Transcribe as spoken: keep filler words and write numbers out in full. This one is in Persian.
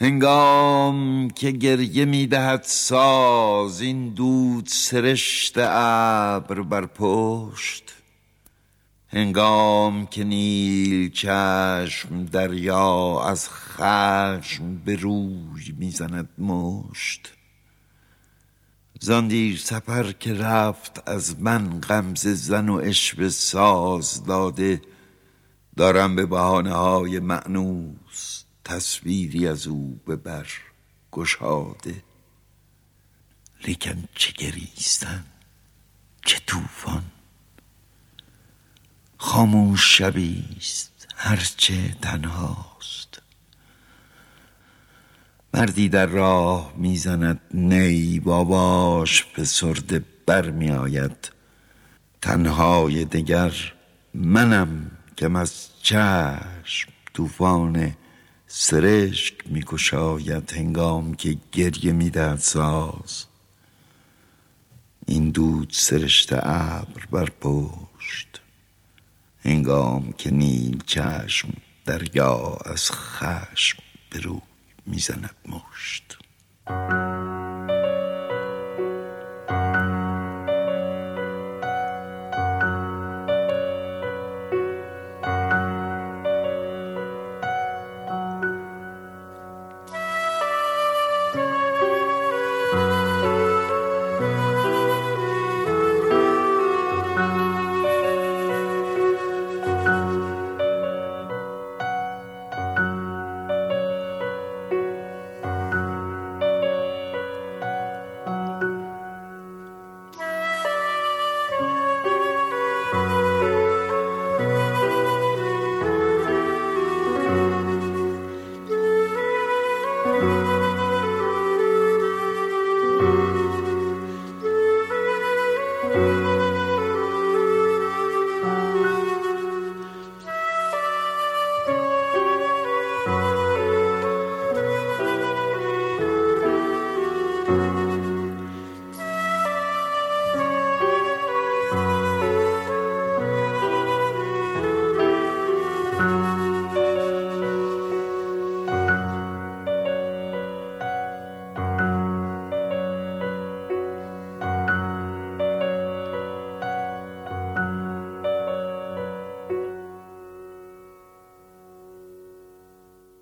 هنگام که گریه می‌دهد ساز این دود سرشت ابر بر پشت، هنگام که نیل چشم دریا از خشم به روی میزند مشت، زان دیر سپر که رفت از من غمزه زن و عشوه ساز داده، دارم به بهانه های مأنوس تصویری از او به بر گشاده. لیکن چه گریستن، چه طوفان، خاموش شبیست هرچه تنهاست. مردی در راه میزند نی، باباش فسرده بر می آید. تنهای دگر منم که از چشم طوفان سرشک می گشاید. هنگام که گریه می دهد ساز این دود سرشت ابر بر پشت، هنگام که نیل چشم دریا از خشم به روی میزند مشت.